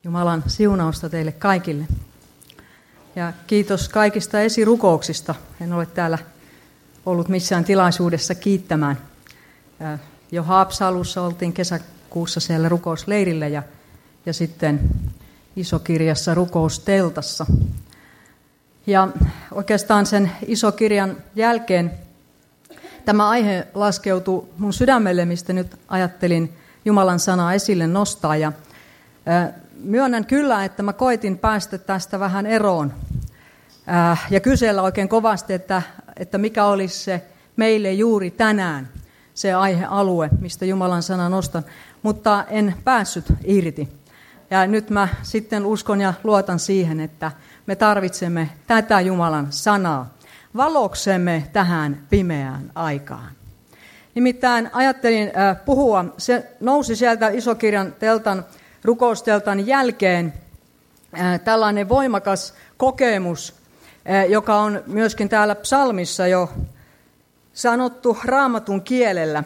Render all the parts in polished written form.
Jumalan siunausta teille kaikille. Ja kiitos kaikista esirukouksista. En ole täällä ollut missään tilaisuudessa kiittämään. Jo Haapsalussa oltiin kesäkuussa siellä rukousleirillä ja sitten Isokirjassa rukousteltassa. Ja oikeastaan sen Isokirjan jälkeen tämä aihe laskeutui mun sydämelle, mistä nyt ajattelin Jumalan sanaa esille nostaa. Ja myönnän kyllä, että mä koitin päästä tästä vähän eroon ja kysellä oikein kovasti, että mikä olisi se meille juuri tänään se aihealue, mistä Jumalan sana nostan, mutta en päässyt irti. Ja nyt mä sitten uskon ja luotan siihen, että me tarvitsemme tätä Jumalan sanaa valoksemme tähän pimeään aikaan. Nimittäin ajattelin puhua, se nousi sieltä Isokirjan rukousteltan jälkeen tällainen voimakas kokemus, joka on myöskin täällä psalmissa jo sanottu raamatun kielellä.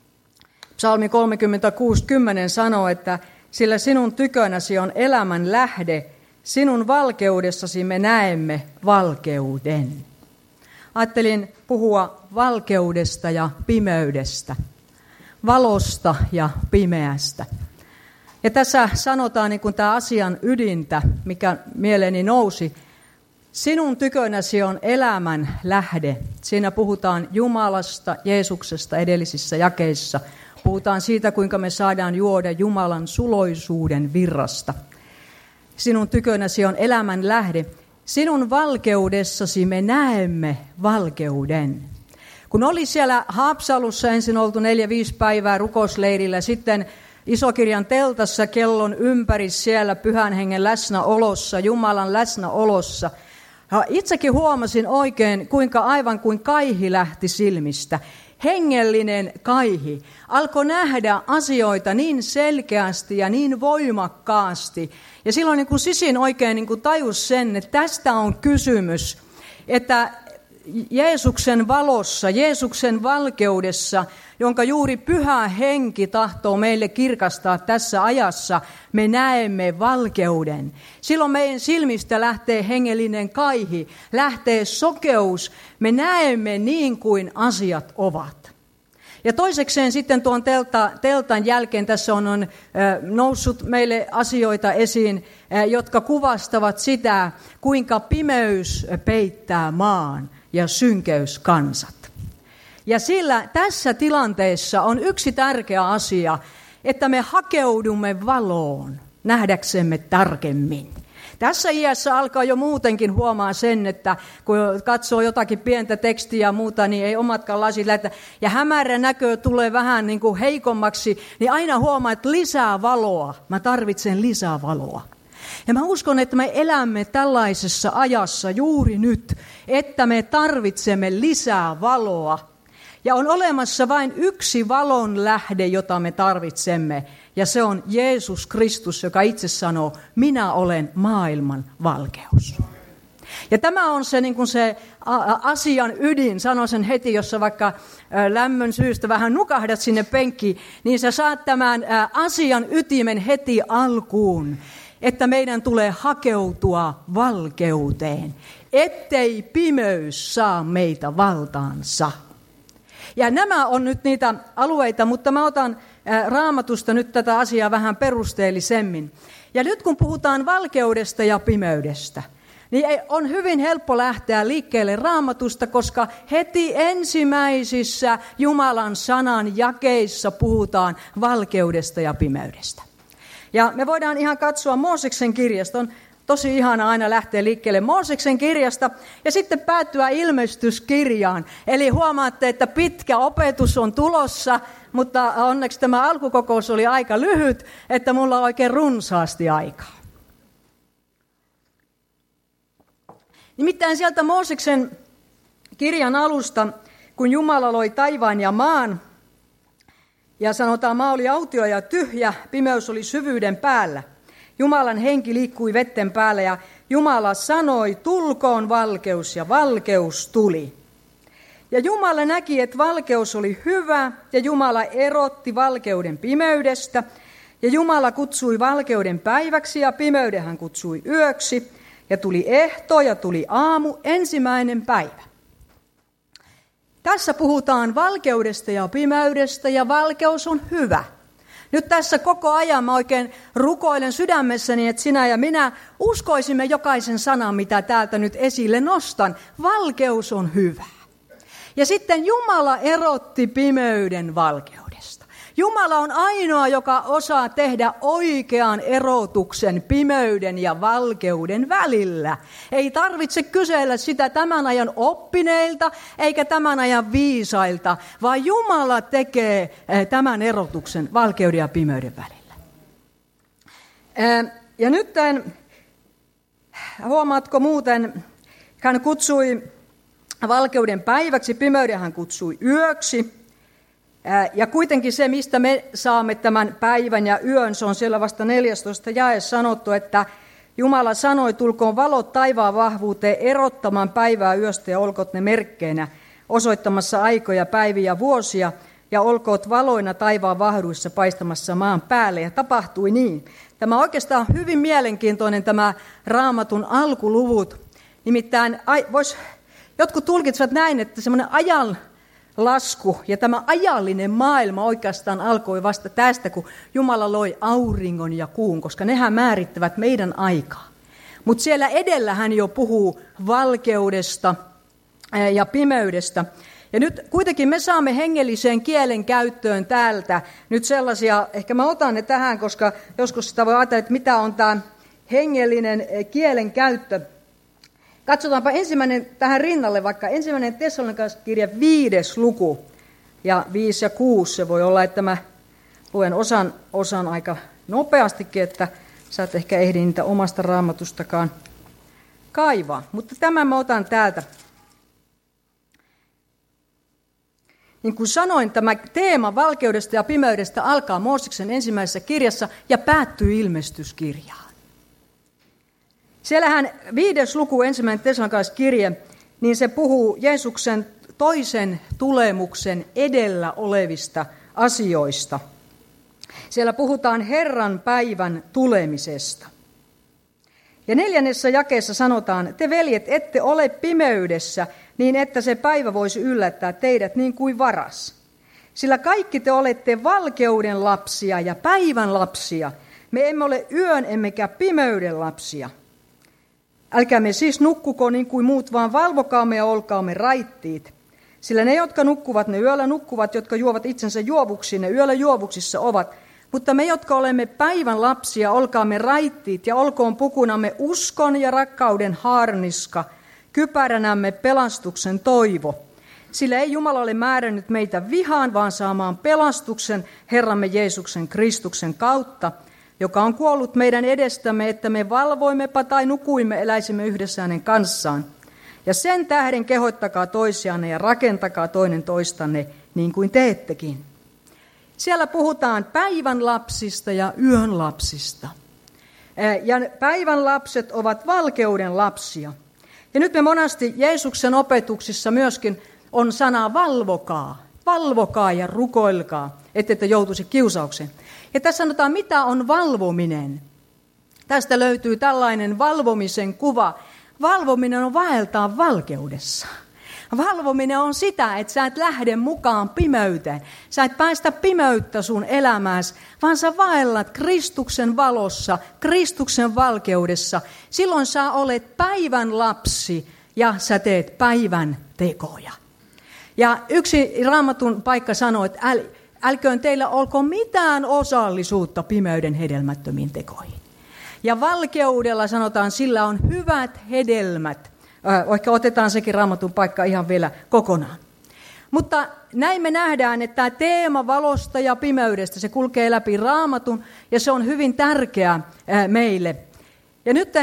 Psalmi 36:10 sanoo, että sillä sinun tykönäsi on elämän lähde, sinun valkeudessasi me näemme valkeuden. Ajattelin puhua valkeudesta ja pimeydestä, valosta ja pimeästä. Ja tässä sanotaan niin kuin tämä asian ydintä, mikä mieleeni nousi. Sinun tykönäsi on elämän lähde. Siinä puhutaan Jumalasta, Jeesuksesta edellisissä jakeissa. Puhutaan siitä, kuinka me saadaan juoda Jumalan suloisuuden virrasta. Sinun tykönäsi on elämän lähde. Sinun valkeudessasi me näemme valkeuden. Kun oli siellä Haapsalussa ensin oltu 4-5 päivää rukousleirillä, sitten Isokirjan teltassa kellon ympäri siellä Pyhän Hengen läsnäolossa, Jumalan läsnäolossa. Itsekin huomasin oikein, kuinka aivan kuin kaihi lähti silmistä. Hengellinen kaihi. Alkoi nähdä asioita niin selkeästi ja niin voimakkaasti. Ja silloin niin kuin sisin oikein niin kuin tajus sen, että tästä on kysymys, että Jeesuksen valossa, Jeesuksen valkeudessa, jonka juuri Pyhä Henki tahtoo meille kirkastaa tässä ajassa, me näemme valkeuden. Silloin meidän silmistä lähtee hengellinen kaihi, lähtee sokeus, me näemme niin kuin asiat ovat. Ja toisekseen sitten tuon teltan jälkeen tässä on noussut meille asioita esiin, jotka kuvastavat sitä, kuinka pimeys peittää maan ja synkeys kansat. Ja sillä tässä tilanteessa on yksi tärkeä asia, että me hakeudumme valoon nähdäksemme tarkemmin. Tässä iässä alkaa jo muutenkin huomaa sen, että kun katsoo jotakin pientä tekstiä ja muuta, niin ei omatkaan lasit lähteä. Ja hämärä näkö tulee vähän niin kuin heikommaksi, niin aina huomaa, että lisää valoa. Mä tarvitsen lisää valoa. Ja mä uskon, että me elämme tällaisessa ajassa juuri nyt, että me tarvitsemme lisää valoa. Ja on olemassa vain yksi valon lähde, jota me tarvitsemme, ja se on Jeesus Kristus, joka itse sanoo, minä olen maailman valkeus. Ja tämä on se, niin kuin se asian ydin, sanon sen heti, jos sä vaikka lämmön syystä vähän nukahdat sinne penkkiin, niin sä saat tämän asian ytimen heti alkuun, että meidän tulee hakeutua valkeuteen, ettei pimeys saa meitä valtaansa. Ja nämä on nyt niitä alueita, mutta mä otan Raamatusta nyt tätä asiaa vähän perusteellisemmin. Ja nyt kun puhutaan valkeudesta ja pimeydestä, niin on hyvin helppo lähteä liikkeelle Raamatusta, koska heti ensimmäisissä Jumalan sanan jakeissa puhutaan valkeudesta ja pimeydestä. Ja me voidaan ihan katsoa Mooseksen kirjasta. On tosi ihana aina lähteä liikkeelle Mooseksen kirjasta ja sitten päättyä ilmestyskirjaan. Eli huomaatte, että pitkä opetus on tulossa, mutta onneksi tämä alkukokous oli aika lyhyt, että mulla on oikein runsaasti aikaa. Nimittäin sieltä Mooseksen kirjan alusta, kun Jumala loi taivaan ja maan, ja sanotaan, maa oli autio ja tyhjä, pimeys oli syvyyden päällä. Jumalan henki liikkui vetten päällä ja Jumala sanoi, tulkoon valkeus, ja valkeus tuli. Ja Jumala näki, että valkeus oli hyvä, ja Jumala erotti valkeuden pimeydestä. Ja Jumala kutsui valkeuden päiväksi ja pimeyden hän kutsui yöksi. Ja tuli ehtoo ja tuli aamu, ensimmäinen päivä. Tässä puhutaan valkeudesta ja pimeydestä ja valkeus on hyvä. Nyt tässä koko ajan mä oikein rukoilen sydämessäni, että sinä ja minä uskoisimme jokaisen sanan, mitä täältä nyt esille nostan. Valkeus on hyvä. Ja sitten Jumala erotti pimeyden valkeudesta. Jumala on ainoa, joka osaa tehdä oikean erotuksen pimeyden ja valkeuden välillä. Ei tarvitse kysellä sitä tämän ajan oppineilta eikä tämän ajan viisailta, vaan Jumala tekee tämän erotuksen valkeuden ja pimeyden välillä. Ja nyt huomaatko muuten, hän kutsui valkeuden päiväksi, pimeyden hän kutsui yöksi. Ja kuitenkin se, mistä me saamme tämän päivän ja yön, se on siellä vasta 14 jae sanottu, että Jumala sanoi, tulkoon valot taivaan vahvuuteen erottamaan päivää yöstä ja olkoot ne merkkeinä, osoittamassa aikoja, päiviä ja vuosia, ja olkoot valoina taivaan vahvuudessa paistamassa maan päälle. Ja tapahtui niin. Tämä on oikeastaan hyvin mielenkiintoinen tämä Raamatun alkuluvut. Nimittäin jotkut tulkitsevat näin, että semmoinen ajanlasku ja tämä ajallinen maailma oikeastaan alkoi vasta tästä, kun Jumala loi auringon ja kuun, koska nehän määrittävät meidän aikaa. Mutta siellä edellä hän jo puhuu valkeudesta ja pimeydestä. Ja nyt kuitenkin me saamme hengelliseen kielen käyttöön täältä nyt sellaisia, ehkä mä otan ne tähän, koska joskus sitä voi ajatella, että mitä on tämä hengellinen kielen käyttö. Katsotaanpa ensimmäinen tähän rinnalle, vaikka 1. Tessalonikalaiskirja 5. luku ja 5 ja 6. Se voi olla, että mä luen osan aika nopeastikin, että sä et ehkä ehdi niitä omasta raamatustakaan kaivaa. Mutta tämän mä otan täältä. Niin kuin sanoin, tämä teema valkeudesta ja pimeydestä alkaa Mooseksen ensimmäisessä kirjassa ja päättyy ilmestyskirjaan. Siellähän 5. luku 1. Tessalonikalaiskirje, niin se puhuu Jeesuksen toisen tulemuksen edellä olevista asioista. Siellä puhutaan Herran päivän tulemisesta. Ja 4. jakeessa sanotaan, te veljet ette ole pimeydessä, niin että se päivä voisi yllättää teidät niin kuin varas. Sillä kaikki te olette valkeuden lapsia ja päivän lapsia. Me emme ole yön emmekä pimeyden lapsia. Älkäämme siis nukkuko niin kuin muut, vaan valvokaamme ja olkaamme raittiit. Sillä ne, jotka nukkuvat, ne yöllä nukkuvat, jotka juovat itsensä juovuksiin, ne yöllä juovuksissa ovat. Mutta me, jotka olemme päivän lapsia, olkaamme raittiit ja olkoon pukunamme uskon ja rakkauden haarniska, kypäränämme pelastuksen toivo. Sillä ei Jumala ole määrännyt meitä vihaan, vaan saamaan pelastuksen Herramme Jeesuksen Kristuksen kautta, joka on kuollut meidän edestämme, että me valvoimmepa tai nukuimme, eläisimme yhdessä hänen kanssaan. Ja sen tähden kehoittakaa toisianne ja rakentakaa toinen toistanne, niin kuin teettekin. Siellä puhutaan päivän lapsista ja yön lapsista. Ja päivän lapset ovat valkeuden lapsia. Ja nyt me monasti Jeesuksen opetuksissa myöskin on sana valvokaa. Valvokaa ja rukoilkaa, ettette joutuisi kiusaukseen. Ja tässä sanotaan, mitä on valvominen. Tästä löytyy tällainen valvomisen kuva. Valvominen on vaeltaa valkeudessa. Valvominen on sitä, että sä et lähde mukaan pimeyteen. Sä et päästä pimeyttä sun elämääsi, vaan sä vaellat Kristuksen valossa, Kristuksen valkeudessa. Silloin sä olet päivän lapsi ja sä teet päivän tekoja. Ja yksi Raamatun paikka sanoo, että älköön teillä olko mitään osallisuutta pimeyden hedelmättömiin tekoihin. Ja valkeudella sanotaan, sillä on hyvät hedelmät. Vaikka otetaan sekin Raamatun paikka ihan vielä kokonaan. Mutta näin me nähdään, että tämä teema valosta ja pimeydestä, se kulkee läpi Raamatun ja se on hyvin tärkeä meille. Ja nyt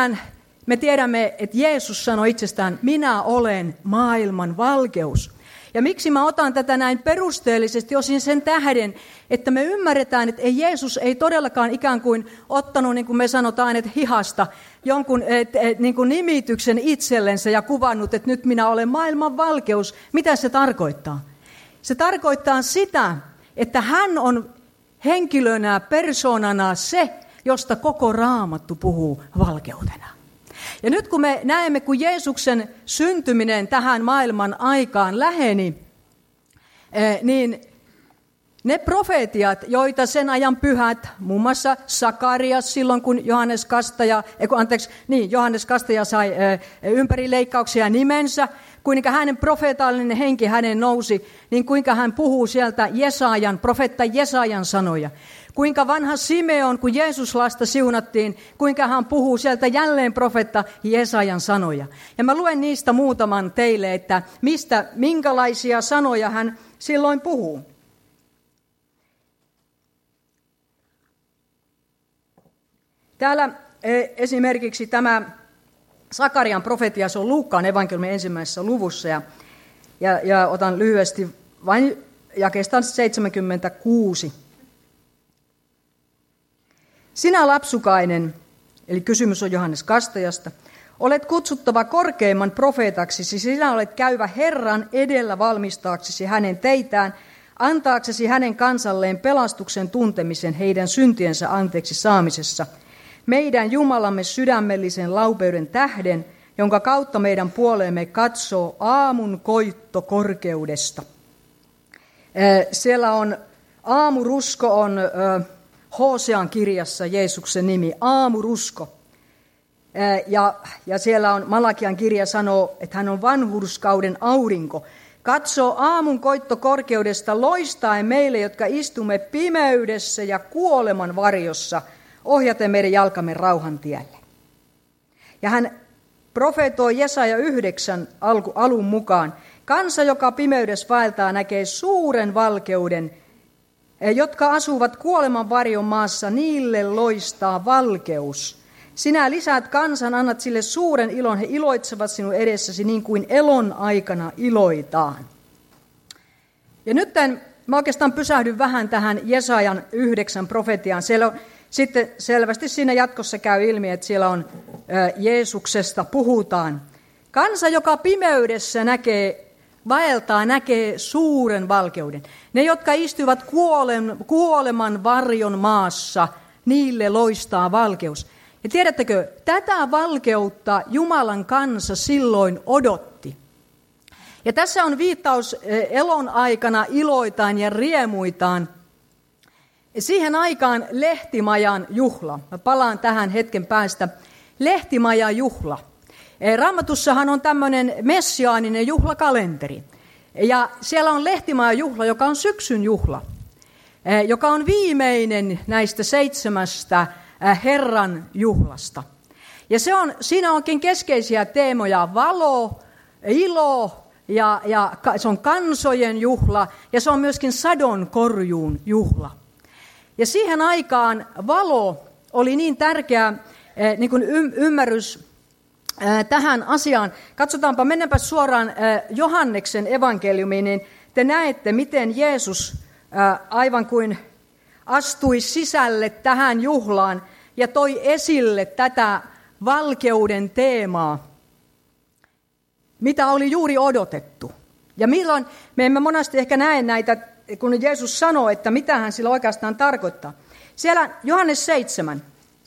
me tiedämme, että Jeesus sanoi itsestään, minä olen maailman valkeus. Ja miksi mä otan tätä näin perusteellisesti, osin sen tähden, että me ymmärretään, että Jeesus ei todellakaan ikään kuin ottanut, niin kuin me sanotaan, että hihasta jonkun niin kuin nimityksen itsellensä ja kuvannut, että nyt minä olen maailman valkeus. Mitä se tarkoittaa? Se tarkoittaa sitä, että hän on henkilönä, persoonana se, josta koko Raamattu puhuu valkeutena. Ja nyt kun me näemme, kun Jeesuksen syntyminen tähän maailman aikaan läheni, niin ne profeetiat, joita sen ajan pyhät, muun muassa Sakarias silloin, kun Johannes Kastaja sai ympärileikkauksia nimensä, kuinka hänen profeetallinen henki hänen nousi, niin kuinka hän puhuu sieltä profeetta Jesajan sanoja. Kuinka vanha Simeon, kun Jeesuslasta siunattiin, kuinka hän puhuu sieltä jälleen profeetta Jesajan sanoja. Ja mä luen niistä muutaman teille, että minkälaisia sanoja hän silloin puhuu. Täällä esimerkiksi tämä Sakarian profetia, se on Luukkaan evankeliumin 1. luvussa, ja otan lyhyesti vain jakeesta 76. Sinä lapsukainen, eli kysymys on Johannes Kastajasta, olet kutsuttava korkeimman profeetaksesi, sinä olet käyvä Herran edellä valmistaaksesi hänen teitään, antaaksesi hänen kansalleen pelastuksen tuntemisen heidän syntiensä anteeksi saamisessa, meidän Jumalamme sydämellisen laupeuden tähden, jonka kautta meidän puoleemme katsoo aamun koitto korkeudesta. Siellä on aamurusko, on Hosean kirjassa Jeesuksen nimi, aamurusko. Ja siellä on Malakian kirja sanoo, että hän on vanhurskauden aurinko. Katsoo aamun koitto korkeudesta loistaen meille, jotka istumme pimeydessä ja kuoleman varjossa, ohjaten meidän jalkamme rauhan tielle. Ja hän profeetoi Jesaja 9 alun mukaan. Kansa, joka pimeydessä vaeltaa, näkee suuren valkeuden. Jotka asuvat kuoleman varjon maassa, niille loistaa valkeus. Sinä lisäät kansan, annat sille suuren ilon. He iloitsevat sinun edessäsi niin kuin elon aikana iloitaan. Ja nyt mä oikeastaan pysähdyn vähän tähän Jesajan 9 profetiaan. Siellä on sitten selvästi siinä jatkossa käy ilmi, että siellä on Jeesuksesta puhutaan. Kansa, joka pimeydessä vaeltaa, näkee suuren valkeuden. Ne, jotka istuvat kuoleman varjon maassa, niille loistaa valkeus. Ja tiedättekö, tätä valkeutta Jumalan kansa silloin odotti. Ja tässä on viittaus elon aikana iloitaan ja riemuitaan. Siihen aikaan Lehtimajan juhla. Mä palaan tähän hetken päästä. Lehtimajan juhla. Raamatussahan on tämmöinen messiaaninen juhlakalenteri. Ja siellä on Lehtimajan juhla, joka on syksyn juhla. Joka on viimeinen näistä 7 Herran juhlasta. Ja siinä onkin keskeisiä teemoja: valo, ilo, ja se on kansojen juhla, ja se on myöskin sadonkorjuun juhla. Ja siihen aikaan valo oli niin tärkeä niin kuin ymmärrys tähän asiaan. Katsotaanpa, mennäänpä suoraan Johanneksen evankeliumiin, niin te näette, miten Jeesus aivan kuin astui sisälle tähän juhlaan ja toi esille tätä valkeuden teemaa, mitä oli juuri odotettu. Ja milloin, me emme monesti ehkä näe näitä, kun Jeesus sanoo, että mitä hän sillä oikeastaan tarkoittaa. Siellä Johannes 7,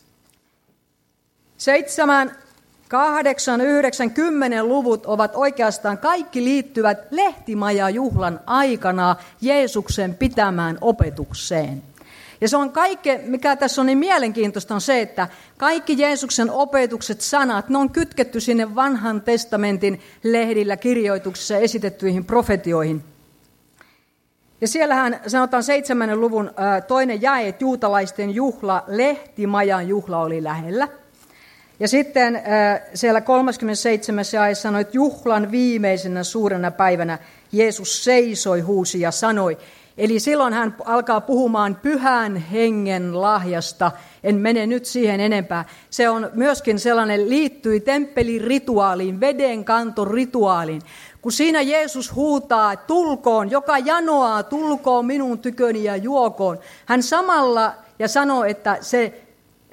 8, 9, 10 luvut ovat oikeastaan kaikki liittyvät Lehtimaja-juhlan aikana Jeesuksen pitämään opetukseen. Ja se on kaikki, mikä tässä on niin mielenkiintoista, on se, että kaikki Jeesuksen opetukset, sanat, ne on kytketty sinne vanhan testamentin lehdillä, kirjoituksissa esitettyihin profetioihin. Ja siellähän sanotaan 7. luvun 2. jae, että juutalaisten juhla, Lehtimajan juhla oli lähellä. Ja sitten siellä 37. jae sanoi, että juhlan viimeisenä suurena päivänä Jeesus seisoi, huusi ja sanoi. Eli silloin hän alkaa puhumaan pyhän hengen lahjasta. En mene nyt siihen enempää. Se on myöskin sellainen, liittyi temppelirituaaliin, vedenkantorituaaliin. Kun siinä Jeesus huutaa, tulkoon, joka janoaa, tulkoon minun tyköni ja juokoon. Hän samalla ja sanoo, että se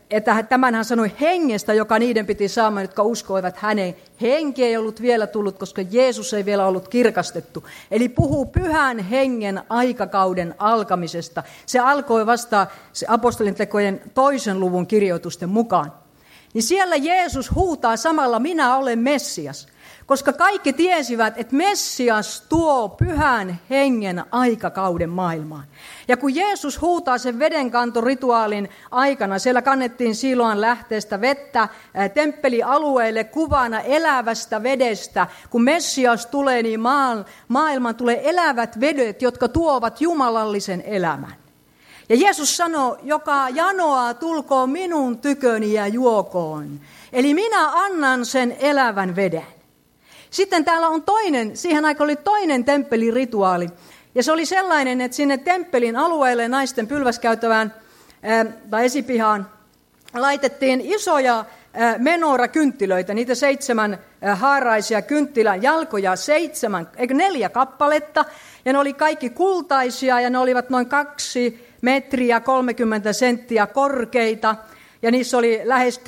että tämän hän sanoi hengestä, joka niiden piti saamaan, jotka uskoivat häneen. Henki ei ollut vielä tullut, koska Jeesus ei vielä ollut kirkastettu. Eli puhuu pyhän hengen aikakauden alkamisesta. Se alkoi vasta apostolintekojen 2. luvun kirjoitusten mukaan. Niin siellä Jeesus huutaa samalla, minä olen Messias. Koska kaikki tiesivät, että Messias tuo pyhän hengen aikakauden maailmaan. Ja kun Jeesus huutaa sen vedenkantorituaalin aikana, siellä kannettiin Siloan lähteestä vettä temppelialueelle kuvana elävästä vedestä. Kun Messias tulee, niin maailmaan tulee elävät vedet, jotka tuovat jumalallisen elämän. Ja Jeesus sanoo, joka janoaa, tulkoon minun tyköni ja juokoon. Eli minä annan sen elävän veden. Sitten täällä on siihen aikaan oli toinen temppelirituaali. Ja se oli sellainen, että sinne temppelin alueelle naisten pylväskäytävään tai esipihaan laitettiin isoja menorakynttilöitä, niitä 7 haaraisia kynttilän jalkoja, 4 kappaletta. Ja ne oli kaikki kultaisia ja ne olivat noin 2 metriä 30 senttiä korkeita. Ja niissä oli lähes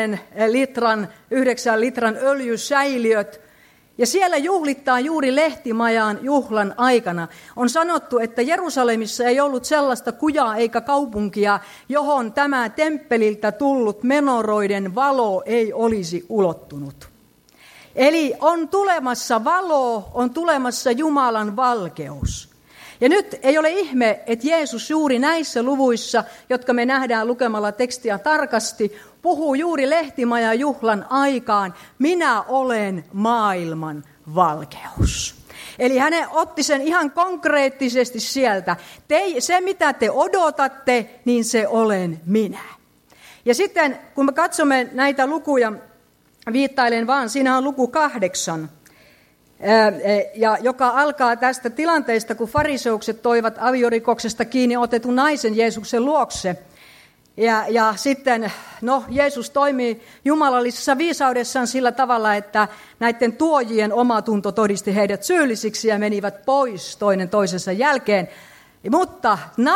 9 litran öljysäiliöt. Ja siellä juhlittaa juuri Lehtimajan juhlan aikana. On sanottu, että Jerusalemissa ei ollut sellaista kujaa eikä kaupunkia, johon tämä temppeliltä tullut menoroiden valo ei olisi ulottunut. Eli on tulemassa valo, on tulemassa Jumalan valkeus. Ja nyt ei ole ihme, että Jeesus juuri näissä luvuissa, jotka me nähdään lukemalla tekstiä tarkasti, puhuu juuri Lehtimajan juhlan aikaan, minä olen maailman valkeus. Eli hän otti sen ihan konkreettisesti sieltä. Se, mitä te odotatte, niin se olen minä. Ja sitten, kun me katsomme näitä lukuja, viittailen vaan, siinä on luku 8. Joka alkaa tästä tilanteesta, kun fariseukset toivat aviorikoksesta kiinni otetun naisen Jeesuksen luokse. Ja sitten Jeesus toimii jumalallisessa viisaudessaan sillä tavalla, että näiden tuojien omatunto todisti heidät syyllisiksi ja menivät pois toinen toisensa jälkeen. Mutta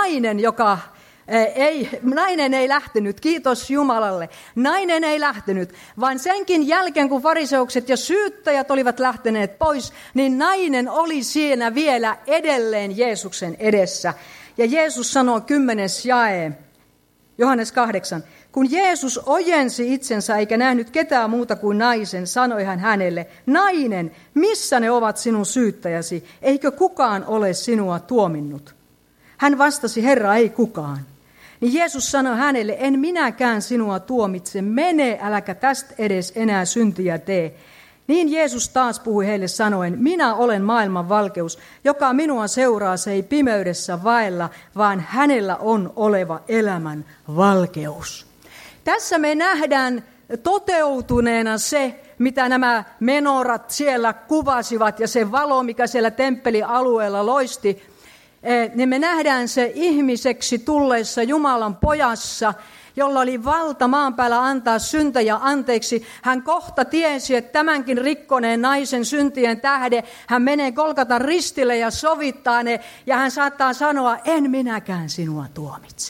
nainen ei lähtenyt, kiitos Jumalalle. Nainen ei lähtenyt, vaan senkin jälkeen, kun fariseukset ja syyttäjät olivat lähteneet pois, niin nainen oli siinä vielä edelleen Jeesuksen edessä. Ja Jeesus sanoo 10. jae, Johannes 8. Kun Jeesus ojensi itsensä eikä nähnyt ketään muuta kuin naisen, sanoi hän hänelle, nainen, missä ne ovat sinun syyttäjäsi? Eikö kukaan ole sinua tuominnut? Hän vastasi, Herra, ei kukaan. Niin Jeesus sanoi hänelle, en minäkään sinua tuomitse, mene, äläkä tästä edes enää syntiä tee. Niin Jeesus taas puhui heille sanoen, minä olen maailman valkeus, joka minua seuraa, se ei pimeydessä vaella, vaan hänellä on oleva elämän valkeus. Tässä me nähdään toteutuneena se, mitä nämä menorat siellä kuvasivat ja se valo, mikä siellä temppelialueella loisti, niin me nähdään se ihmiseksi tulleessa Jumalan pojassa, jolla oli valta maan päällä antaa syntejä anteeksi. Hän kohta tiesi, että tämänkin rikkoneen naisen syntien tähden hän menee Golgatan ristille ja sovittaa ne. Ja hän saattaa sanoa, en minäkään sinua tuomitse.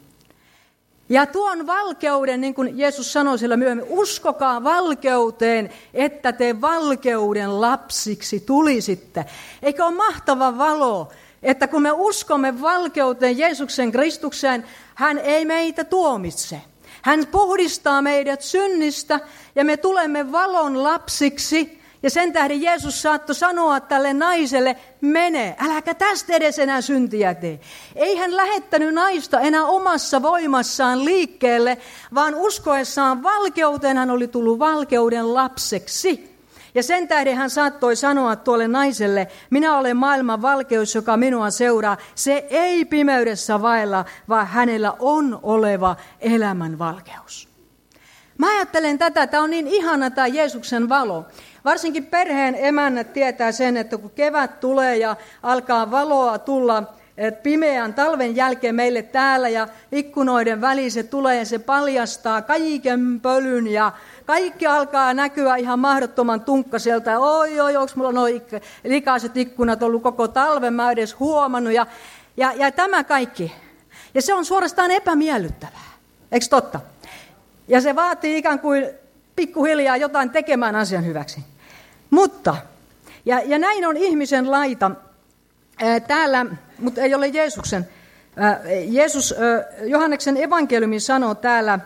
Ja tuon valkeuden, niin kuin Jeesus sanoi siellä myöhemmin, uskokaa valkeuteen, että te valkeuden lapsiksi tulisitte. Eikö ole mahtava valo? Että kun me uskomme valkeuteen Jeesuksen Kristukseen, hän ei meitä tuomitse. Hän puhdistaa meidät synnistä ja me tulemme valon lapsiksi. Ja sen tähden Jeesus saattoi sanoa tälle naiselle, mene, äläkä tästä edes enää syntiä tee. Ei hän lähettänyt naista enää omassa voimassaan liikkeelle, vaan uskoessaan valkeuteen hän oli tullut valkeuden lapseksi. Ja sen tähden hän saattoi sanoa tuolle naiselle, minä olen maailman valkeus, joka minua seuraa. Se ei pimeydessä vaella, vaan hänellä on oleva elämän valkeus. Mä ajattelen tätä, tämä on niin ihana tämä Jeesuksen valo. Varsinkin perheen emännät tietää sen, että kun kevät tulee ja alkaa valoa tulla pimeän talven jälkeen meille täällä ja ikkunoiden väliin se tulee ja se paljastaa kaiken pölyn ja kaikki alkaa näkyä ihan mahdottoman tunkkaiselta. Oi, onko mulla nuo likaiset ikkunat ollut koko talven, mä en edes huomannut ja tämä kaikki. Ja se on suorastaan epämiellyttävää, eikö totta? Ja se vaatii ikään kuin pikkuhiljaa jotain tekemään asian hyväksi. Mutta, ja näin on ihmisen laita täällä, mutta ei ole Jeesuksen. Johanneksen evankeliumi sanoo täällä,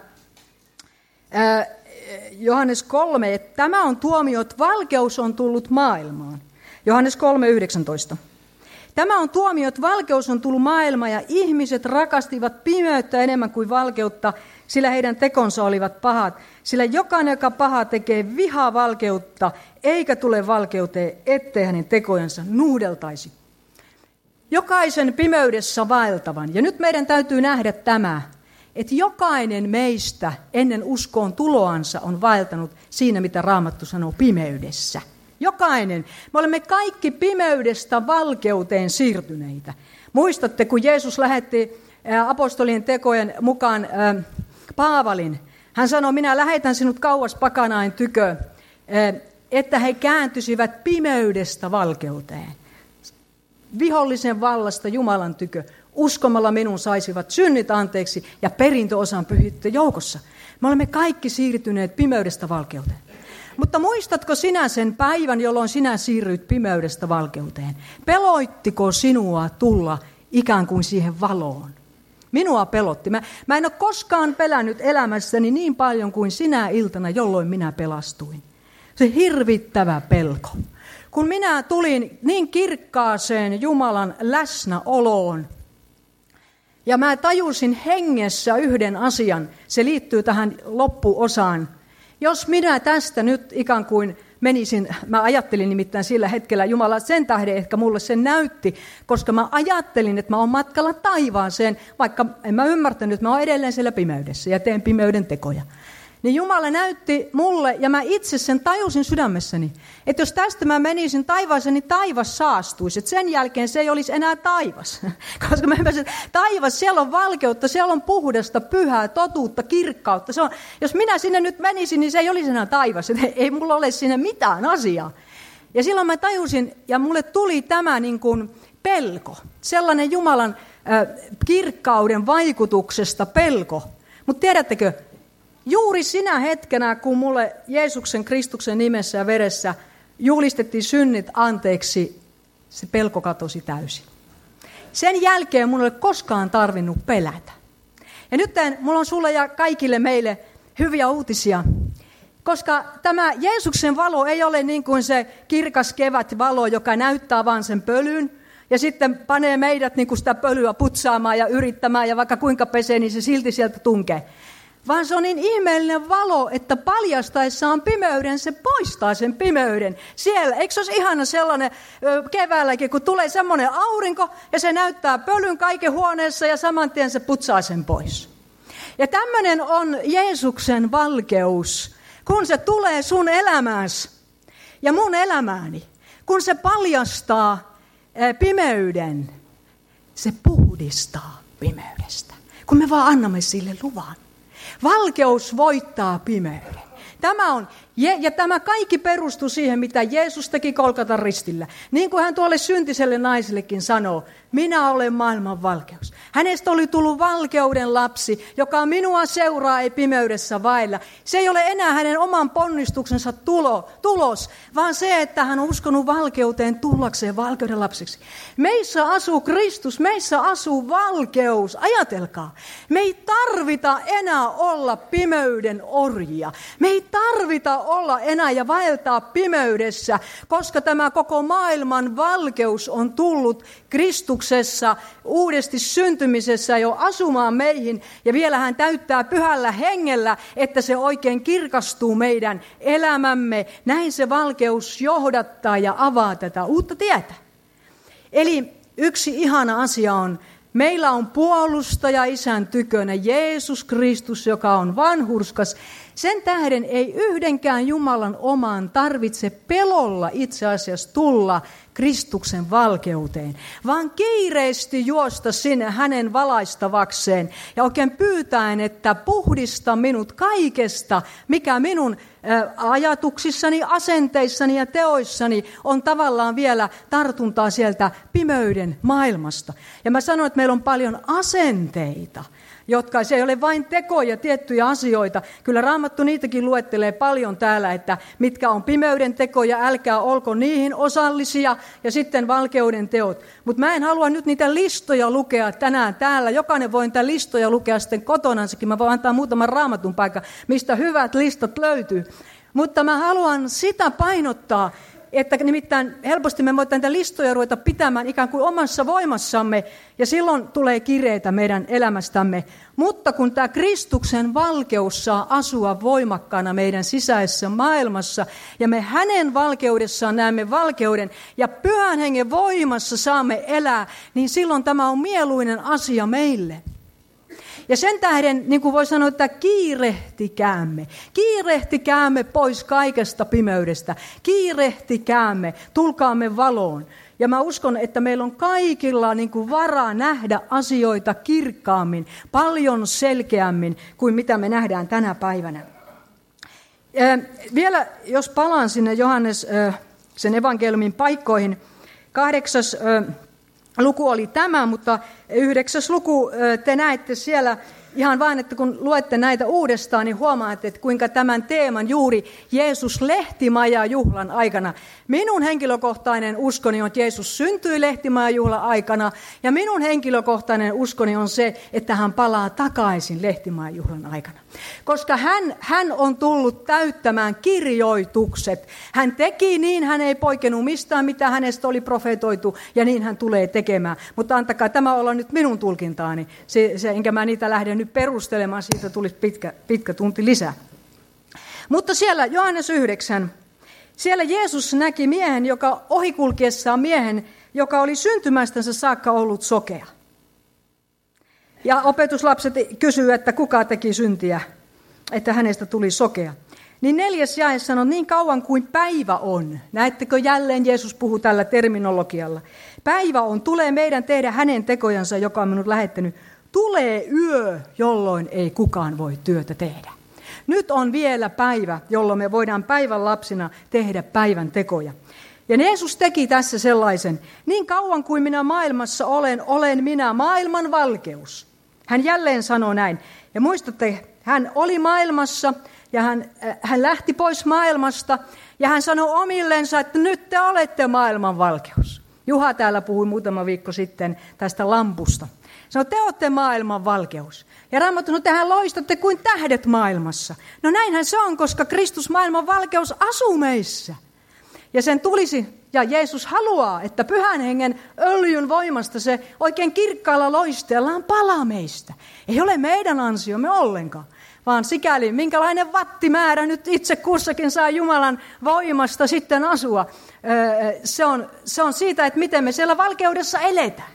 Johannes 3, että tämä on tuomio, että valkeus on tullut maailmaan. Johannes 3:19. Tämä on tuomio, että valkeus on tullut maailmaan ja ihmiset rakastivat pimeyttä enemmän kuin valkeutta, sillä heidän tekonsa olivat pahat. Sillä jokainen, joka paha tekee, vihaa valkeutta, eikä tule valkeuteen, ettei hänen tekojensa nuhdeltaisi. Jokaisen pimeydessä vaeltavan. Ja nyt meidän täytyy nähdä tämä, että jokainen meistä ennen uskoon tuloansa on vaeltanut siinä, mitä Raamattu sanoo, pimeydessä. Jokainen. Me olemme kaikki pimeydestä valkeuteen siirtyneitä. Muistatte, kun Jeesus lähetti apostolien tekojen mukaan Paavalin. Hän sanoi, minä lähetän sinut kauas pakanain tykö, että he kääntyisivät pimeydestä valkeuteen. Vihollisen vallasta Jumalan tykö. Uskomalla minun saisivat synnit anteeksi ja perintöosan pyhitty joukossa. Me olemme kaikki siirtyneet pimeydestä valkeuteen. Mutta muistatko sinä sen päivän, jolloin sinä siirryit pimeydestä valkeuteen? Peloittiko sinua tulla ikään kuin siihen valoon? Minua pelotti. Mä en ole koskaan pelännyt elämässäni niin paljon kuin sinä iltana, jolloin minä pelastuin. Se hirvittävä pelko. Kun minä tulin niin kirkkaaseen Jumalan läsnäoloon, ja mä tajusin hengessä yhden asian, se liittyy tähän loppuosaan. Jos minä tästä nyt ikään kuin menisin, mä ajattelin nimittäin sillä hetkellä, Jumala sen tähden ehkä mulle sen näytti, koska mä ajattelin, että mä oon matkalla taivaaseen, vaikka en mä ymmärtänyt, että mä oon edelleen siellä pimeydessä ja teen pimeyden tekoja. Niin Jumala näytti mulle, ja mä itse sen tajusin sydämessäni, että jos tästä mä menisin taivaaseen, niin taivas saastuisi. Että sen jälkeen se ei olisi enää taivas. Koska mä ymmärsin, että taivas, siellä on valkeutta, siellä on puhdasta, pyhää, totuutta, kirkkautta. Se on, jos minä sinne nyt menisin, niin se ei olisi enää taivas. Että ei mulla ole sinne mitään asiaa. Ja silloin mä tajusin, ja mulle tuli tämä niin kuin pelko. Sellainen Jumalan kirkkauden vaikutuksesta pelko. Mutta tiedättekö, juuri sinä hetkenä, kun mulle Jeesuksen Kristuksen nimessä ja veressä julistettiin synnit anteeksi, se pelko katosi täysin. Sen jälkeen mun ei ole koskaan tarvinnut pelätä. Ja nyt mulla on sulle ja kaikille meille hyviä uutisia, koska tämä Jeesuksen valo ei ole niin kuin se kirkas kevätvalo, joka näyttää vaan sen pölyn, ja sitten panee meidät niin kuin sitä pölyä putsaamaan ja yrittämään, ja vaikka kuinka pesee, niin se silti sieltä tunkee. Vaan se on niin ihmeellinen valo, että paljastaessaan pimeyden, se poistaa sen pimeyden siellä. Eikö se olisi ihana sellainen keväälläkin, kun tulee semmoinen aurinko ja se näyttää pölyn kaiken huoneessa ja saman tien se putsaa sen pois. Ja tämmöinen on Jeesuksen valkeus, kun se tulee sun elämääsi ja mun elämääni. Kun se paljastaa pimeyden, se puhdistaa pimeydestä, kun me vaan annamme sille luvan. Valkeus voittaa pimeyden. Tämä on, ja tämä kaikki perustuu siihen, mitä Jeesus teki Golgatan ristillä. Niin kuin hän tuolle syntiselle naisellekin sanoo, minä olen maailman valkeus. Hänestä oli tullut valkeuden lapsi, joka minua seuraa, ei pimeydessä vailla. Se ei ole enää hänen oman ponnistuksensa tulos, vaan se, että hän on uskonut valkeuteen tullakseen valkeuden lapsiksi. Meissä asuu Kristus, meissä asuu valkeus. Ajatelkaa, me ei tarvita enää olla pimeyden orjia. Me ei tarvita olla enää ja vaeltaa pimeydessä, koska tämä koko maailman valkeus on tullut Kristuksessa uudesti syntymisessä jo asumaan meihin. Ja vielä hän täyttää pyhällä hengellä, että se oikein kirkastuu meidän elämämme. Näin se valkeus johdattaa ja avaa tätä uutta tietä. Eli yksi ihana asia on, meillä on puolustaja Isän tykönä, Jeesus Kristus, joka on vanhurskas. Sen tähden ei yhdenkään Jumalan omaan tarvitse pelolla itse asiassa tulla Kristuksen valkeuteen, vaan kiireesti juosta sinne hänen valaistavakseen ja oikein pyytäen, että puhdista minut kaikesta, mikä minun ajatuksissani, asenteissani ja teoissani on tavallaan vielä tartuntaa sieltä pimeyden maailmasta. Ja mä sanon, että meillä on paljon asenteita. jotka se ei ole vain tekoja, tiettyjä asioita. Kyllä Raamattu niitäkin luettelee paljon täällä, että mitkä on pimeyden tekoja, älkää olko niihin osallisia, ja sitten valkeuden teot. Mutta mä en halua nyt niitä listoja lukea tänään täällä. Jokainen voi niitä listoja lukea sitten kotonansakin. Mä voin antaa muutaman Raamatun paikan, mistä hyvät listat löytyy. Mutta mä haluan sitä painottaa, että nimittäin helposti me voimme näitä listoja ruveta pitämään ikään kuin omassa voimassamme, ja silloin tulee kireitä meidän elämästämme. Mutta kun tämä Kristuksen valkeus saa asua voimakkaana meidän sisäisessä maailmassa, ja me hänen valkeudessaan näemme valkeuden, ja Pyhän Hengen voimassa saamme elää, niin silloin tämä on mieluinen asia meille. Ja sen tähden, niin kuin voi sanoa, että kiirehtikäämme pois kaikesta pimeydestä, kiirehtikäämme, tulkaamme valoon. Ja mä uskon, että meillä on kaikilla niin kuin varaa nähdä asioita kirkkaammin, paljon selkeämmin kuin mitä me nähdään tänä päivänä. Vielä jos palaan sinne Johannes sen evankeliumin paikkoihin, 8. luku oli tämä, mutta 9. luku te näette siellä ihan vain, että kun luette näitä uudestaan, niin huomaatte, että kuinka tämän teeman juuri Jeesus lehtimajajuhlan aikana. Minun henkilökohtainen uskoni on, että Jeesus syntyi lehtimajajuhlan aikana, ja minun henkilökohtainen uskoni on se, että hän palaa takaisin lehtimajajuhlan aikana. Koska hän on tullut täyttämään kirjoitukset. Hän teki niin, hän ei poikennut mistään, mitä hänestä oli profetoitu, ja niin hän tulee tekemään. Mutta antakaa tämä olla nyt minun tulkintaani, enkä mä niitä lähde nyt perustelemaan, siitä tulisi pitkä tunti lisää. Mutta siellä Johannes 9, siellä Jeesus näki miehen, joka ohikulkiessaan miehen, joka oli syntymästänsä saakka ollut sokea. Ja opetuslapset kysyivät, että kuka teki syntiä, että hänestä tuli sokea. Niin 4. jae sanoo, niin kauan kuin päivä on. Näettekö jälleen Jeesus puhuu tällä terminologialla. Päivä on, tulee meidän tehdä hänen tekojansa, joka on minut lähettänyt. Tulee yö, jolloin ei kukaan voi työtä tehdä. Nyt on vielä päivä, jolloin me voidaan päivän lapsina tehdä päivän tekoja. Ja Jeesus teki tässä sellaisen, niin kauan kuin minä maailmassa olen minä maailman valkeus. Hän jälleen sanoi näin. Ja muistatte, hän oli maailmassa ja hän lähti pois maailmasta ja hän sanoi omillensa, että nyt te olette maailman valkeus. Juha täällä puhui muutama viikko sitten tästä lampusta. Sanoi, te olette maailman valkeus. Ja Raamattu sanoi, tehän loistatte kuin tähdet maailmassa. No näinhän se on, koska Kristus maailman valkeus asuu meissä. Ja sen tulisi, ja Jeesus haluaa, että Pyhän Hengen öljyn voimasta se oikein kirkkaalla loisteellaan palaa meistä. Ei ole meidän ansiomme ollenkaan, vaan sikäli minkälainen wattimäärä nyt itse kussakin saa Jumalan voimasta sitten asua. Se on siitä, että miten me siellä valkeudessa eletään.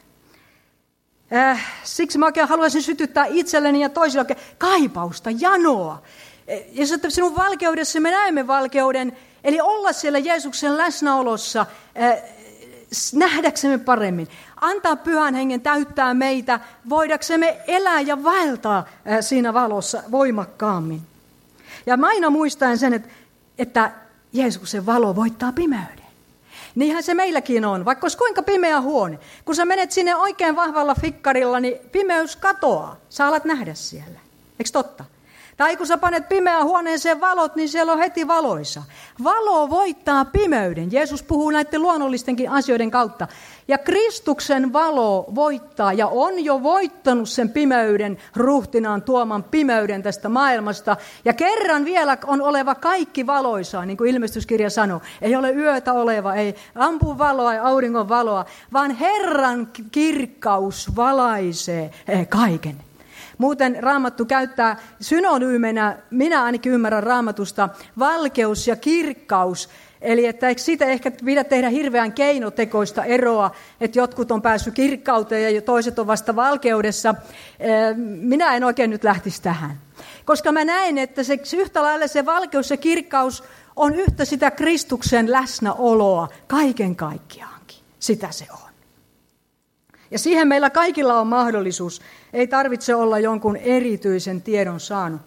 Siksi mä oikein haluaisin sytyttää itselleni ja toisille kaipausta, janoa. Ja että sinun valkeudessa me näemme valkeuden, eli olla siellä Jeesuksen läsnäolossa, nähdäksemme paremmin. Antaa Pyhän Hengen täyttää meitä, voidaksemme elää ja vaeltaa siinä valossa voimakkaammin. Ja mä aina muistan sen, että Jeesuksen valo voittaa pimeyden. Niinhän se meilläkin on, vaikka olisi kuinka pimeä huone. Kun sä menet sinne oikein vahvalla fikkarilla, niin pimeys katoaa. Sä alat nähdä siellä. Eikö totta? Tai kun sä panet pimeään huoneeseen valot, niin siellä on heti valoisa. Valo voittaa pimeyden. Jeesus puhuu näiden luonnollistenkin asioiden kautta. Ja Kristuksen valo voittaa ja on jo voittanut sen pimeyden, ruhtinaan tuoman pimeyden tästä maailmasta. Ja kerran vielä on oleva kaikki valoisaa, niin kuin ilmestyskirja sanoo. Ei ole yötä oleva, ei lampun valoa, ei auringon valoa, vaan Herran kirkkaus valaisee kaiken. Muuten Raamattu käyttää synonyymenä, minä ainakin ymmärrän Raamatusta, valkeus ja kirkkaus. Eli että eikö siitä ehkä pidä tehdä hirveän keinotekoista eroa, että jotkut on päässyt kirkkauteen ja toiset on vasta valkeudessa. Minä en oikein nyt lähtisi tähän. Koska mä näen, että se yhtä lailla se valkeus ja kirkkaus on yhtä sitä Kristuksen läsnäoloa kaiken kaikkiaankin. Sitä se on. Ja siihen meillä kaikilla on mahdollisuus. Ei tarvitse olla jonkun erityisen tiedon saanut,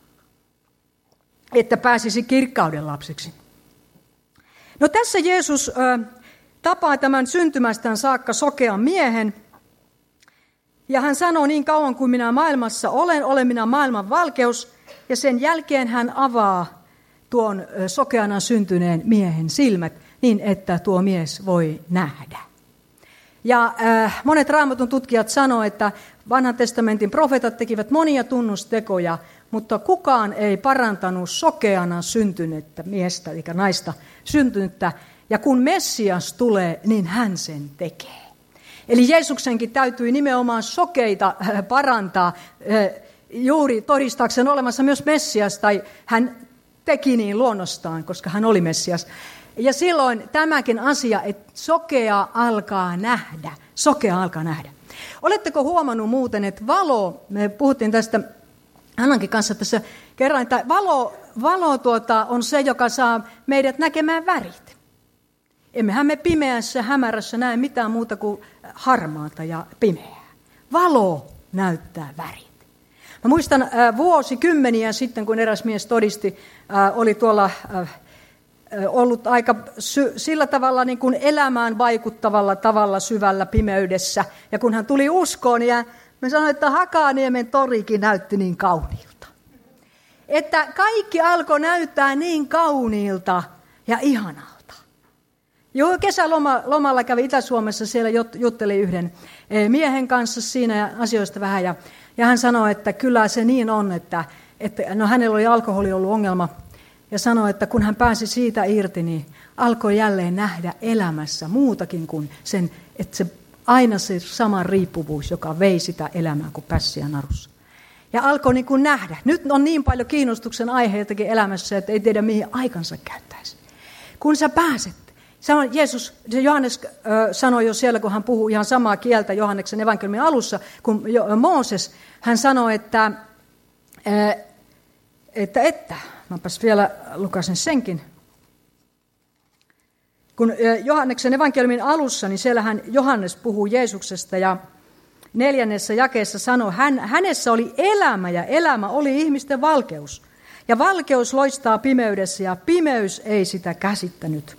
että pääsisi kirkkauden lapseksi. No tässä Jeesus tapaa tämän syntymästään saakka sokean miehen. Ja hän sanoo, niin kauan kuin minä maailmassa olen minä maailman valkeus. Ja sen jälkeen hän avaa tuon sokeana syntyneen miehen silmät niin, että tuo mies voi nähdä. Ja monet Raamatun tutkijat sanoo, että vanhan testamentin profeetat tekivät monia tunnustekoja, mutta kukaan ei parantanut sokeana syntynyttä miestä, eli naista syntynyttä. Ja kun Messias tulee, niin hän sen tekee. Eli Jeesuksenkin täytyi nimenomaan sokeita parantaa juuri todistaakseen olemassa myös Messias, tai hän teki niin luonnostaan, koska hän oli Messias. Ja silloin tämäkin asia, että sokea alkaa nähdä. Oletteko huomannut muuten, että valo, me puhuttiin tästä Hannankin kanssa tässä kerran, että valo on se, joka saa meidät näkemään värit. Emmehän me pimeässä, hämärässä näe mitään muuta kuin harmaata ja pimeää. Valo näyttää värit. Mä muistan vuosikymmeniä sitten, kun eräs mies todisti, oli tuolla ollut aika sillä tavalla niin kuin elämään vaikuttavalla tavalla syvällä pimeydessä. Ja kun hän tuli uskoon, ja mä sanoin, että Hakaniemen torikin näytti niin kauniilta. Että kaikki alkoi näyttää niin kauniilta ja ihanalta. Joo, kesälomalla kävi Itä-Suomessa, siellä jutteli yhden miehen kanssa siinä ja asioista vähän. Ja hän sanoi, että kyllä se niin on, että hänellä oli alkoholi ollut ongelma. Ja sanoi, että kun hän pääsi siitä irti, niin alkoi jälleen nähdä elämässä muutakin kuin sen, että se aina se sama riippuvuus, joka vei sitä elämää kuin pässiä narussa. Ja alkoi niin kuin nähdä. Nyt on niin paljon kiinnostuksen aiheitakin elämässä, että ei tiedä mihin aikansa käyttäisi. Kun sä pääset. Johannes sanoi jo siellä, kun hän puhuu ihan samaa kieltä Johanneksen evankeliumin alussa, kuin Mooses. Hän sanoi, että mäpäs vielä lukasin senkin. Kun Johanneksen evankeliumin alussa, niin siellähän Johannes puhuu Jeesuksesta ja 4. jakeessa sanoo, hänessä oli elämä ja elämä oli ihmisten valkeus. Ja valkeus loistaa pimeydessä ja pimeys ei sitä käsittänyt.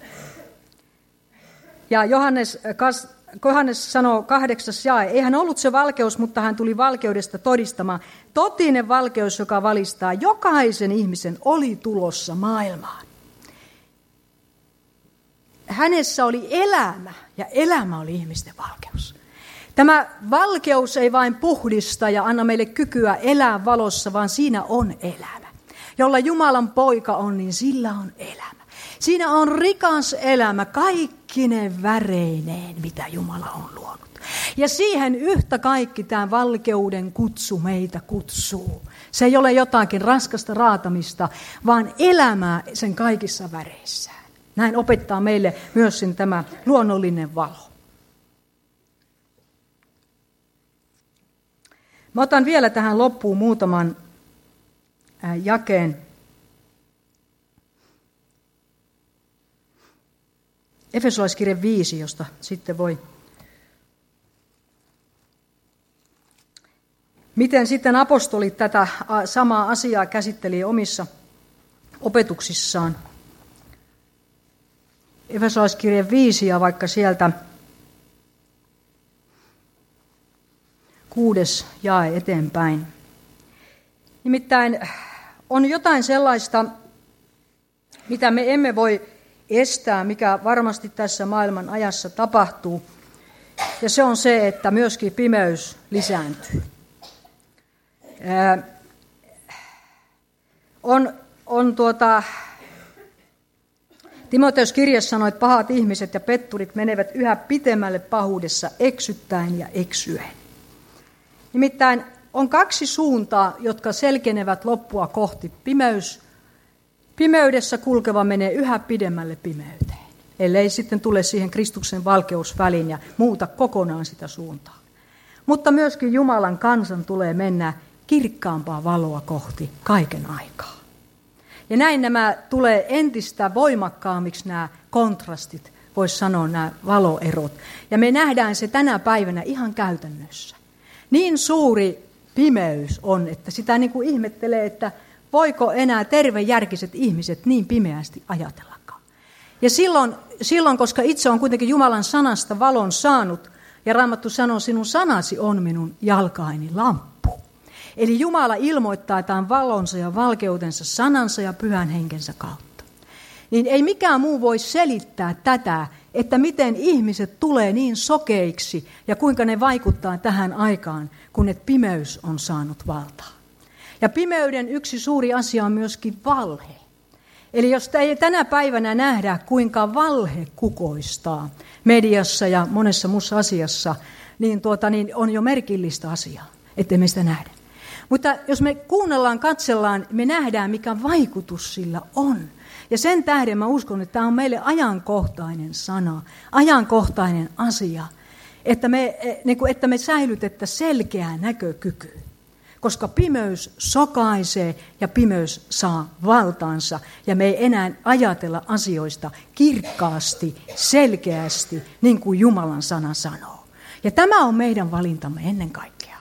Ja Johannes sanoo 8. jae, ei hän ollut se valkeus, mutta hän tuli valkeudesta todistamaan. Totinen valkeus, joka valistaa jokaisen ihmisen, oli tulossa maailmaan. Hänessä oli elämä ja elämä oli ihmisten valkeus. Tämä valkeus ei vain puhdista ja anna meille kykyä elää valossa, vaan siinä on elämä. Jolla Jumalan poika on, niin sillä on elämä. Siinä on rikas elämä kaikkine väreineen, mitä Jumala on luonut. Ja siihen yhtä kaikki tämä valkeuden kutsu meitä kutsuu. Se ei ole jotakin raskasta raatamista, vaan elämää sen kaikissa väreissään. Näin opettaa meille myös tämä luonnollinen valo. Mä otan vielä tähän loppuun muutaman jakeen. Efesolaiskirje 5, josta sitten voi. Miten sitten apostolit tätä samaa asiaa käsitteli omissa opetuksissaan? Efesolaiskirje 5 ja vaikka sieltä 6. jae eteenpäin. Nimittäin on jotain sellaista, mitä me emme voi estää, mikä varmasti tässä maailman ajassa tapahtuu. Ja se on se, että myöskin pimeys lisääntyy. Timoteus kirjassa sanoi, että pahat ihmiset ja petturit menevät yhä pitemmälle pahuudessa eksyttäen ja eksyen. Nimittäin on 2 suuntaa, jotka selkenevät loppua kohti. Pimeydessä kulkeva menee yhä pidemmälle pimeyteen, ellei sitten tule siihen Kristuksen valkeusväliin ja muuta kokonaan sitä suuntaa. Mutta myöskin Jumalan kansan tulee mennä kirkkaampaa valoa kohti kaiken aikaa. Ja näin nämä tulee entistä voimakkaammiksi nämä kontrastit, voisi sanoa nämä valoerot. Ja me nähdään se tänä päivänä ihan käytännössä. Niin suuri pimeys on, että sitä niin kuin ihmettelee, että voiko enää tervejärkiset ihmiset niin pimeästi ajatellakaan. Ja silloin, koska itse on kuitenkin Jumalan sanasta valon saanut, Ja Raamattu sanoo, sinun sanasi on minun jalkaini lamppu. Eli Jumala ilmoittaa tämän valonsa ja valkeutensa sanansa ja pyhän henkensä kautta. Niin ei mikään muu voi selittää tätä, että miten ihmiset tulee niin sokeiksi ja kuinka ne vaikuttaa tähän aikaan, kun et pimeys on saanut valtaa. Ja pimeyden yksi suuri asia on myöskin valhe. Eli jos ei tänä päivänä nähdä, kuinka valhe kukoistaa mediassa ja monessa muussa asiassa, niin on jo merkillistä asiaa, ettei me sitä nähdä. Mutta jos me kuunnellaan, katsellaan, me nähdään, mikä vaikutus sillä on. Ja sen tähden mä uskon, että tämä on meille ajankohtainen sana, ajankohtainen asia, että me säilytettäisiin selkeää näkökykyä. Koska pimeys sokaisee ja pimeys saa valtaansa ja me ei enää ajatella asioista kirkkaasti, selkeästi, niin kuin Jumalan sana sanoo. Ja tämä on meidän valintamme ennen kaikkea.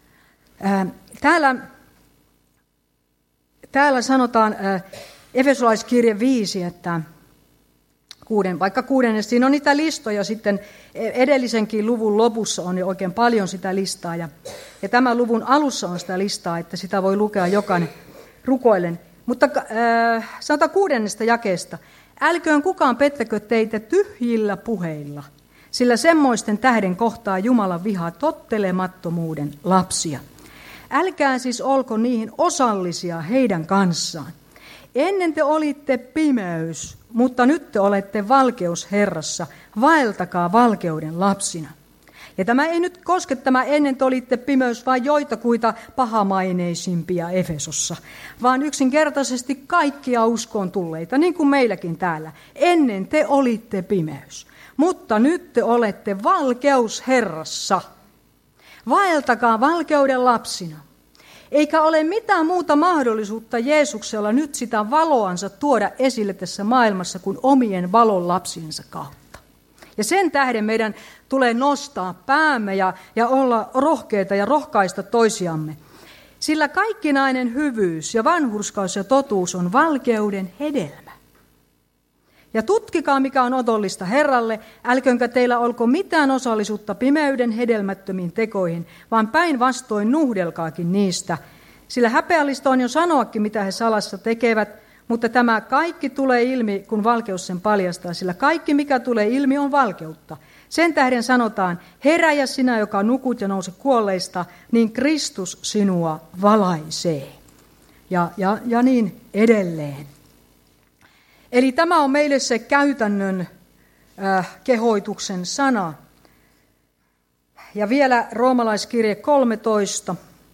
Täällä sanotaan Efesolaiskirje 5, että vaikka 6, siinä on niitä listoja sitten edellisenkin luvun lopussa on jo oikein paljon sitä listaa ja tämän luvun alussa on sitä listaa, että sitä voi lukea jokainen rukoillen. Mutta sanotaan 6. jakeesta, älköön kukaan pettäkö teitä tyhjillä puheilla, sillä semmoisten tähden kohtaa Jumalan viha tottelemattomuuden lapsia. Älkää siis olko niihin osallisia heidän kanssaan. Ennen te olitte pimeys, mutta nyt te olette valkeus Herrassa. Vaeltakaa valkeuden lapsina. Ja tämä ei nyt koske tämä ennen te olitte pimeys, vaan joitakuita pahamaineisimpia Efesossa, vaan yksinkertaisesti kaikkia uskoon tulleita, niin kuin meilläkin täällä. Ennen te olitte pimeys, mutta nyt te olette valkeus Herrassa. Vaeltakaa valkeuden lapsina. Eikä ole mitään muuta mahdollisuutta Jeesuksella nyt sitä valoansa tuoda esille tässä maailmassa kuin omien valon lapsiensa kautta. Ja sen tähden meidän tulee nostaa päämme ja olla rohkeita ja rohkaista toisiamme. Sillä kaikkinainen hyvyys ja vanhurskaus ja totuus on valkeuden hedelmä. Ja tutkikaa, mikä on otollista Herralle, älköönkä teillä olko mitään osallisuutta pimeyden hedelmättömiin tekoihin, vaan päinvastoin nuhdelkaakin niistä. Sillä häpeällistä on jo sanoakin, mitä he salassa tekevät, mutta tämä kaikki tulee ilmi, kun valkeus sen paljastaa, sillä kaikki, mikä tulee ilmi, on valkeutta. Sen tähden sanotaan, heräjä sinä, joka nukut ja nouse kuolleista, niin Kristus sinua valaisee. Ja niin edelleen. Eli tämä on meille se käytännön kehoituksen sana. Ja vielä Roomalaiskirje 13.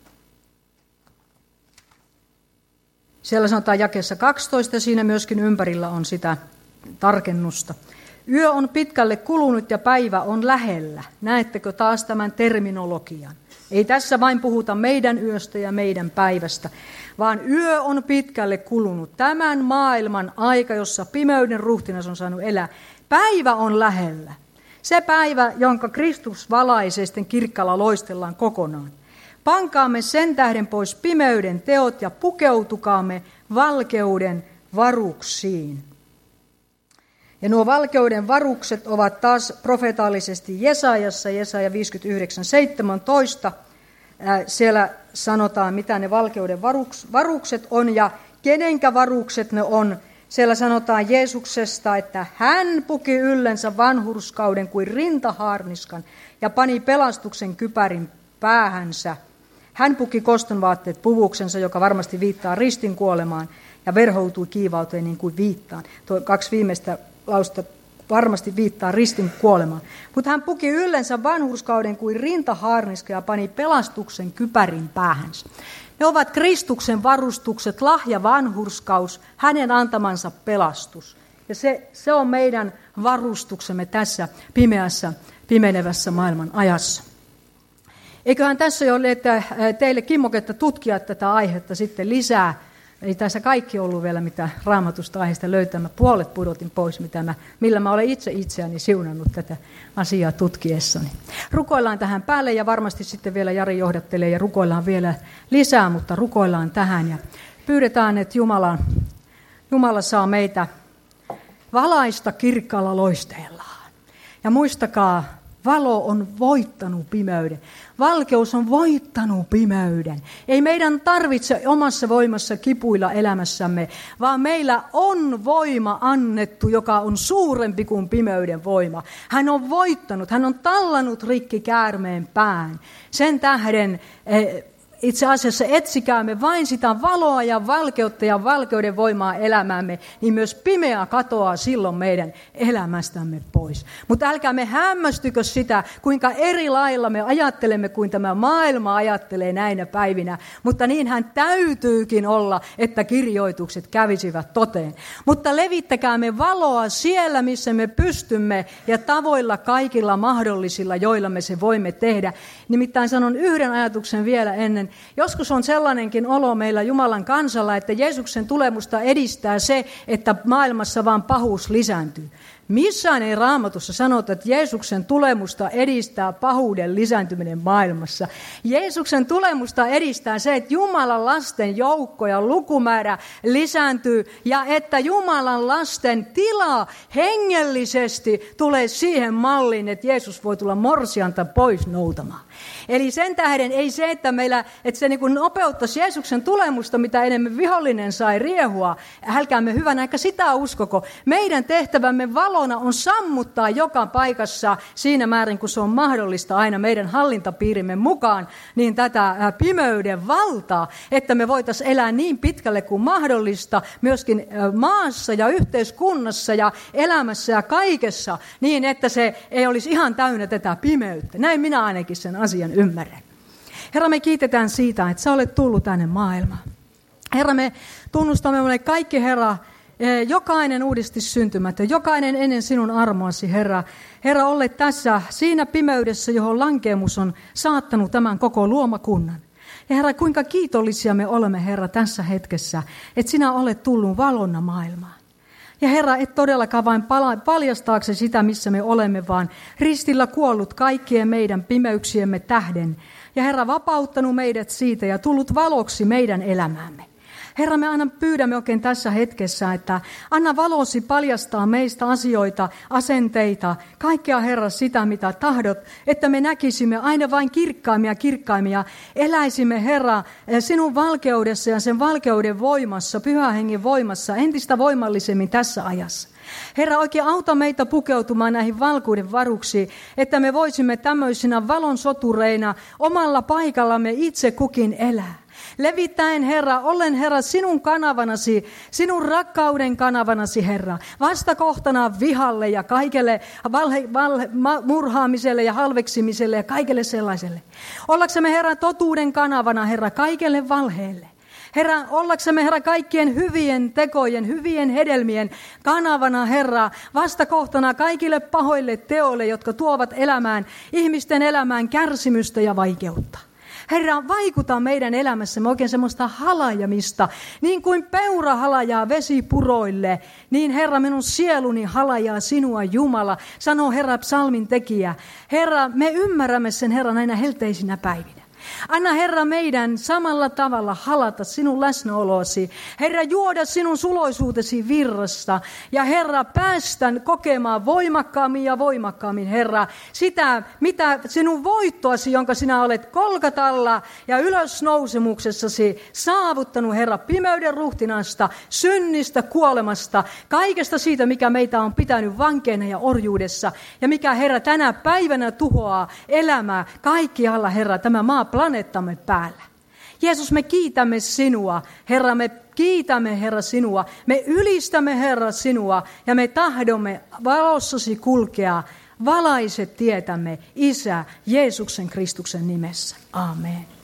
Siellä sanotaan jakeessa 12, ja siinä myöskin ympärillä on sitä tarkennusta. Yö on pitkälle kulunut ja päivä on lähellä. Näettekö taas tämän terminologian? Ei tässä vain puhuta meidän yöstä ja meidän päivästä, vaan yö on pitkälle kulunut. Tämän maailman aika, jossa pimeyden ruhtinas on saanut elää. Päivä on lähellä. Se päivä, jonka Kristus valaisee, sitten kirkkaalla loistellaan kokonaan. Pankaamme sen tähden pois pimeyden teot ja pukeutukaamme valkeuden varuksiin. Ja nuo valkeuden varukset ovat taas profetaalisesti Jesaajassa, Jesaja 59:17. Siellä sanotaan, mitä ne valkeuden varukset on ja kenenkä varukset ne on. Siellä sanotaan Jeesuksesta, että hän puki yllensä vanhurskauden kuin rintahaarniskan ja pani pelastuksen kypärin päähänsä. Hän puki kostonvaatteet puvuksensa, joka varmasti viittaa ristin kuolemaan, ja verhoutui kiivauteen niin kuin viittaan. Tuo 2 viimeistä lausta varmasti viittaa ristin kuolemaan. Mutta hän puki yllensä vanhurskauden kuin rintahaarniska ja pani pelastuksen kypärin päähänsä. Ne ovat Kristuksen varustukset, lahja vanhurskaus, hänen antamansa pelastus. Ja se on meidän varustuksemme tässä pimenevässä maailman ajassa. Eiköhän tässä jo ole teille kimmoketta tutkia tätä aihetta sitten lisää. Ei tässä kaikki ollut vielä, mitä Raamatusta aiheesta löytämään. Puolet pudotin pois, millä mä olen itse itseäni siunannut tätä asiaa tutkiessani. Rukoillaan tähän päälle ja varmasti sitten vielä Jari johdattelee ja rukoillaan vielä lisää, mutta rukoillaan tähän ja pyydetään, että Jumala saa meitä valaista kirkkaalla loisteellaan. Ja muistakaa, Valo on voittanut pimeyden. Valkeus on voittanut pimeyden. Ei meidän tarvitse omassa voimassa kipuilla elämässämme, vaan meillä on voima annettu, joka on suurempi kuin pimeyden voima. Hän on voittanut, hän on tallannut rikki käärmeen pään. Sen tähden itse asiassa etsikäämme vain sitä valoa ja valkeuden voimaa elämäämme, niin myös pimeä katoaa silloin meidän elämästämme pois. Mutta älkäämme hämmästykö sitä, kuinka eri lailla me ajattelemme kuin tämä maailma ajattelee näinä päivinä. Mutta niinhän täytyykin olla, että kirjoitukset kävisivät toteen. Mutta levittäkäämme valoa siellä, missä me pystymme ja tavoilla kaikilla mahdollisilla, joilla me se voimme tehdä. Nimittäin sanon yhden ajatuksen vielä ennen. Joskus on sellainenkin olo meillä Jumalan kansalla, että Jeesuksen tulemusta edistää se, että maailmassa vaan pahuus lisääntyy. Missään ei Raamatussa sanota, että Jeesuksen tulemusta edistää pahuuden lisääntyminen maailmassa. Jeesuksen tulemusta edistää se, että Jumalan lasten joukko ja lukumäärä lisääntyy ja että Jumalan lasten tila hengellisesti tulee siihen malliin, että Jeesus voi tulla morsianta pois noutamaan. Eli sen tähden ei se, että se niin kuin nopeuttaisi Jeesuksen tulemusta, mitä enemmän vihollinen sai riehua. Älkäämme hyvänä, eikä sitä uskoko. Meidän tehtävämme valona on sammuttaa joka paikassa siinä määrin, kun se on mahdollista aina meidän hallintapiirimme mukaan, niin tätä pimeyden valtaa, että me voitaisiin elää niin pitkälle kuin mahdollista myöskin maassa ja yhteiskunnassa ja elämässä ja kaikessa, niin että se ei olisi ihan täynnä tätä pimeyttä. Näin minä ainakin sen asian ymmärrän. Herra, me kiitetään siitä, että sä olet tullut tänne maailmaan. Herra, me tunnustamme meille kaikki, Herra, jokainen uudesti syntymätön, jokainen ennen sinun armoasi, Herra. Herra, olet tässä siinä pimeydessä, johon lankeemus on saattanut tämän koko luomakunnan. Ja Herra, kuinka kiitollisia me olemme, Herra, tässä hetkessä, että sinä olet tullut valonna maailmaan. Ja Herra, et todellakaan vain paljastaaksesi sitä, missä me olemme, vaan ristillä kuollut kaikkien meidän pimeyksiemme tähden. Ja Herra, vapauttanut meidät siitä ja tullut valoksi meidän elämäämme. Herra, me aina pyydämme oikein tässä hetkessä, että anna valosi paljastaa meistä asioita, asenteita, kaikkea Herra sitä, mitä tahdot, että me näkisimme aina vain kirkkaimia, eläisimme Herra sinun valkeudessa ja sen valkeuden voimassa, Pyhän Hengen voimassa, entistä voimallisemmin tässä ajassa. Herra, oikein auta meitä pukeutumaan näihin valkuuden varuksiin, että me voisimme tämmöisinä valon sotureina omalla paikallamme itse kukin elää. Levittäen, Herra, olen, Herra, sinun kanavanasi, sinun rakkauden kanavanasi, Herra, vastakohtana vihalle ja kaikelle murhaamiselle ja halveksimiselle ja kaikelle sellaiselle. Ollaksemme, Herra, totuuden kanavana, Herra, kaikelle valheelle. Herra, ollaksemme, Herra, kaikkien hyvien tekojen, hyvien hedelmien kanavana, Herra, vastakohtana kaikille pahoille teoille, jotka tuovat ihmisten elämään kärsimystä ja vaikeutta. Herra, vaikuta meidän elämässämme oikein semmoista halajamista, niin kuin peura halajaa vesipuroille, niin Herra, minun sieluni halajaa sinua, Jumala, sanoo Herra psalmin tekijä. Herra, me ymmärrämme sen, Herra, näinä helteisinä päivinä. Anna, Herra, meidän samalla tavalla halata sinun läsnäolosi. Herra, juoda sinun suloisuutesi virrasta. Ja Herra, päästä kokemaan voimakkaammin, Herra, sitä, mitä sinun voittoasi, jonka sinä olet Kolkatalla ja ylösnousemuksessasi saavuttanut, Herra, pimeyden ruhtinasta, synnistä, kuolemasta, kaikesta siitä, mikä meitä on pitänyt vankeina ja orjuudessa. Ja mikä, Herra, tänä päivänä tuhoaa elämää kaikkialla, Herra, tämä planeettamme päällä. Jeesus, me kiitämme sinua. Herra, me kiitämme, Herra, sinua. Me ylistämme, Herra, sinua. Ja me tahdomme valossasi kulkea. Valaise tietämme, Isä, Jeesuksen Kristuksen nimessä. Amen.